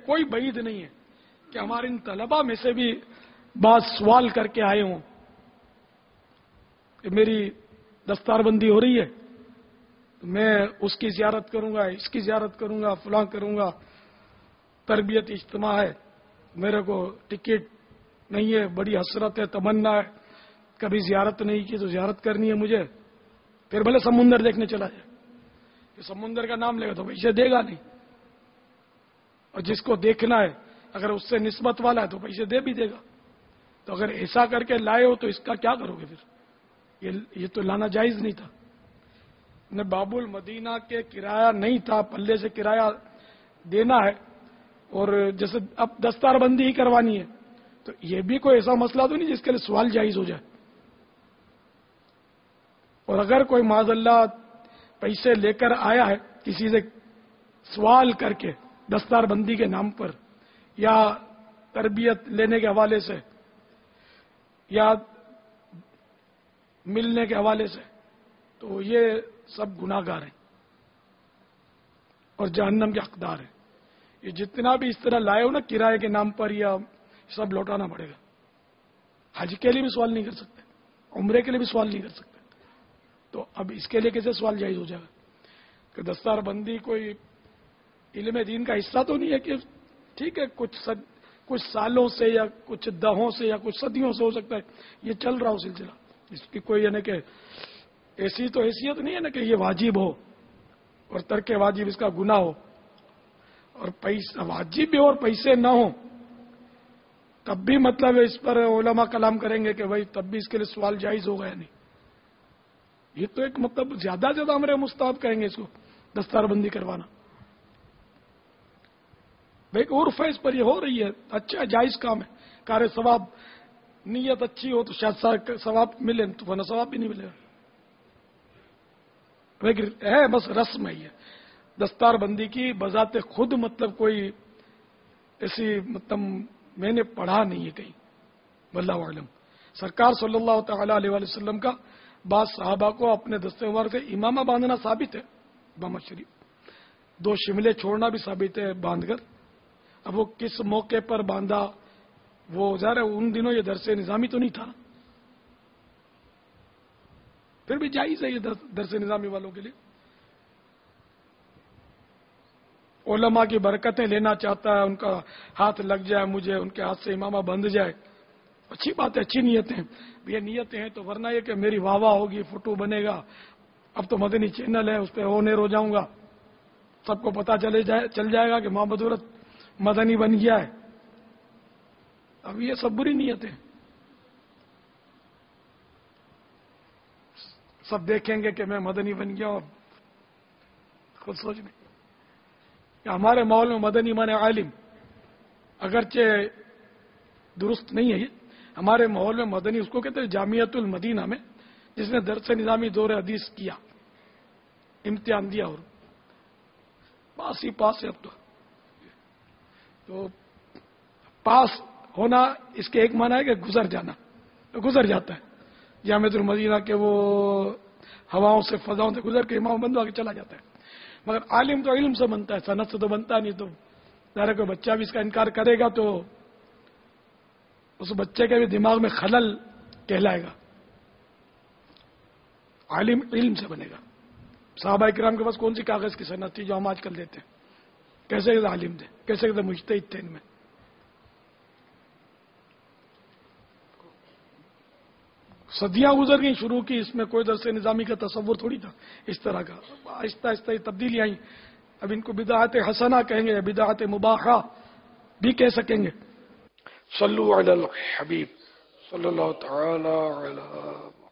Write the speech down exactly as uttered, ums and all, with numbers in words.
کوئی بعید نہیں ہے کہ ہمارے ان طلباء میں سے بھی بعض سوال کر کے آئے ہوں کہ میری دستار بندی ہو رہی ہے تو میں اس کی زیارت کروں گا، اس کی زیارت کروں گا، فلاں کروں گا، تربیت اجتماع ہے، میرے کو ٹکٹ نہیں ہے، بڑی حسرت ہے، تمنا ہے، کبھی زیارت نہیں کی تو زیارت کرنی ہے مجھے، پھر بھلے سمندر دیکھنے چلا جائے، کہ سمندر کا نام لے گا تو پیسے دے گا نہیں، اور جس کو دیکھنا ہے اگر اس سے نسبت والا ہے تو پیسے دے بھی دے گا. تو اگر ایسا کر کے لائے ہو تو اس کا کیا کرو گے پھر؟ یہ یہ تو لانا جائز نہیں تھا. نہ باب المدینہ کے کرایہ نہیں تھا، پلے سے کرایہ دینا ہے، اور جیسے اب دستار بندی ہی کروانی ہے تو یہ بھی کوئی ایسا مسئلہ تو نہیں جس کے لیے سوال جائز ہو جائے. اور اگر کوئی معاذ اللہ پیسے لے کر آیا ہے کسی سے سوال کر کے دستار بندی کے نام پر یا تربیت لینے کے حوالے سے یا ملنے کے حوالے سے، تو یہ سب گناہ گار ہیں اور جہنم کے حقدار ہیں. یہ جتنا بھی اس طرح لائے ہو نا کرائے کے نام پر، یا سب لوٹانا پڑے گا. حج کے لیے بھی سوال نہیں کر سکتے، عمرے کے لیے بھی سوال نہیں کر سکتے، تو اب اس کے لیے کیسے سوال جائز ہو جائے گا؟ کہ دستار بندی کوئی علم دین کا حصہ تو نہیں ہے کہ ٹھیک ہے کچھ صد کچھ سالوں سے یا کچھ دہوں سے یا کچھ صدیوں سے ہو سکتا ہے یہ چل رہا ہو سلسلہ، اس کی کوئی یعنی کہ ایسی تو حیثیت نہیں ہے نا کہ یہ واجب ہو اور ترک واجب اس کا گناہ ہو، اور پیسہ واجب بھی ہو اور پیسے نہ ہوں تب بھی مطلب اس پر علماء کلام کریں گے کہ بھائی تب بھی اس کے لیے سوال جائز ہوگا یا نہیں. یہ تو ایک مطلب زیادہ زیادہ ہمارے مستحب کہیں گے اس کو دستار بندی کروانا. بھائی عرف ہے اس پر یہ ہو رہی ہے، اچھا جائز کام ہے، کار ثواب، نیت اچھی ہو تو شاید ثواب ملے، تو ورنہ ثواب بھی نہیں ملے گا. ہے بس رسم ہے یہ دستار بندی کی، بذات خود مطلب کوئی ایسی مطلب میں نے پڑھا نہیں ہے کہیں، واللہ اعلم. سرکار صلی اللہ تعالی علیہ وآلہ وسلم کا بعض صحابہ کو اپنے دستے مبارک سے امامہ باندھنا ثابت ہے، امامہ شریف، دو شملے چھوڑنا بھی ثابت ہے باندھ کر. اب وہ کس موقع پر باندھا وہ ظاہر ہے ان دنوں یہ درس نظامی تو نہیں تھا، پھر بھی جائز ہے یہ درس نظامی والوں کے لیے. علماء کی برکتیں لینا چاہتا ہے، ان کا ہاتھ لگ جائے، مجھے ان کے ہاتھ سے امامہ بندھ جائے، اچھی بات ہے، اچھی نیتیں، یہ نیتیں ہیں تو ورنہ یہ کہ میری واہ واہ ہوگی، فوٹو بنے گا، اب تو مدنی چینل ہے اس پہ اونیر ہو جاؤں گا، سب کو پتا چلے جائے چل جائے گا کہ محمد عورت مدنی بن گیا ہے. اب یہ سب بری نیتیں، سب دیکھیں گے کہ میں مدنی بن گیا اور خود سوچ نہیں. ہمارے ماحول میں مدنی مانے عالم، اگرچہ درست نہیں ہے یہ، ہمارے ماحول میں مدنی اس کو کہتے ہیں جامعۃ المدینہ میں جس نے درس نظامی دور حدیث کیا، امتحان دیا اور پاس ہی پاس ہے. اب تو تو پاس ہونا اس کے ایک معنی ہے کہ گزر جانا، تو گزر جاتا ہے. جامعۃ المدینہ کے وہ ہواؤں سے فضاؤں سے گزر کے امام بندو آ کے چلا جاتا ہے. مگر عالم تو علم سے بنتا ہے، صنعت سے تو بنتا نہیں. تو ظاہر کوئی بچہ بھی اس کا انکار کرے گا تو اس بچے کے بھی دماغ میں خلل کہلائے گا. عالم علم سے بنے گا. صحابہ کرام کے پاس کون سی کاغذ کی صنعت تھی جو ہم آج کل دیتے ہیں؟ کیسے کیسے عالم تھے، کیسے کیسے مجتہد تھے ان میں. صدیاں گزر گئیں شروع کی، اس میں کوئی درس نظامی کا تصور تھوڑی تھا اس طرح کا. آہستہ آہستہ یہ تبدیلی آئیں. اب ان کو بدعت حسنہ کہیں گے یا بدعت مباحہ بھی کہہ سکیں گے. صلو علی الحبیب صلی اللہ تعالی علی